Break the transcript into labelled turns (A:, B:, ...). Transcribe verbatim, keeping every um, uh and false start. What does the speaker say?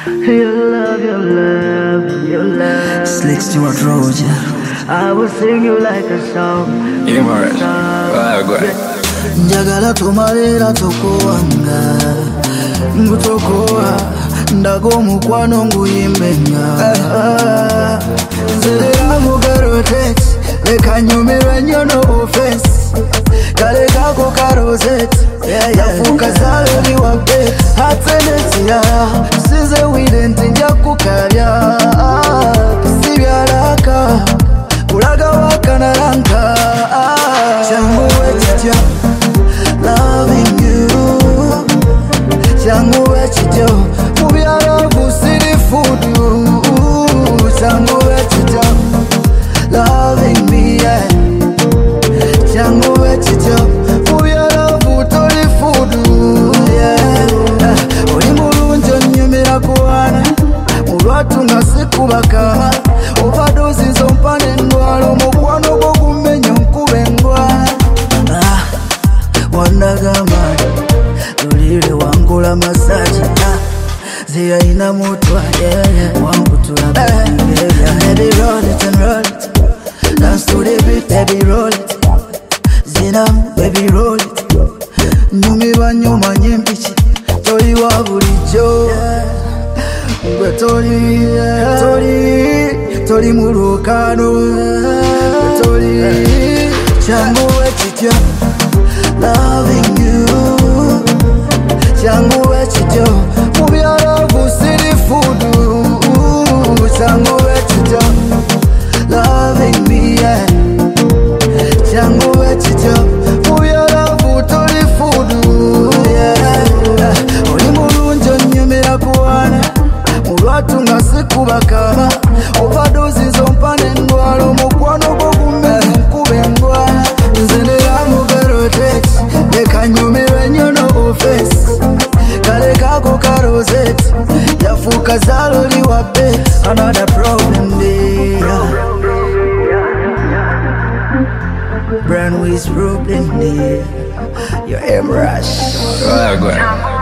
A: Your love, your love, your love.
B: Slick Stuart Roger.
A: I will sing you like a song.
C: Yeah, Morris. Well, go ahead.
B: Njagala tumalira tokuwanga ngutokowa ndago mukwano nguyimbenga nzerera mugaroteti leka nyumirwe nnyo no offense kale kako karoseti yafuuka zaloli wabbe ate nekirala sinze wire nti nja kukabya sibyalaka kulaga wakanalanka kyanguwe kitya loving you changuwe kityo mubyaravu siri fudu changuwe kityo loving me yeah. changuwe kityo mubyaravu toli fudu yeah. oli mulungi onyumira kuwana mulwatu nga sikubaka ovadozi nzompane endwala omukwano gwo gumenya nkuba engwala ah, wandagamba tulire wangula masaji ziyayina mutwa wankutula baby roll it and roll it dance to the beat baby roll it zina baby roll it nyumirwa nyuma nyempiki toli wa bulijjo gwe toli toli toli mu lukano toli kyanguwe kityo loving you changuwe kityo mubyaravu siri fudu changuwe kityo loving me yeah. changuwe kityo mubyaravu toli fudu yeah. oli mulungi onyumira kuwana mulwatu nga sikubakaba ovadozi zompane endwala omukwano gwo gumenya nkuba engwala nzenera mugaroteti leka nyumirwe nnyo no offense kale kako karoseti yafuuka zaloli wabbe another problem there brand with problem there your M rush
C: Well, go ahead.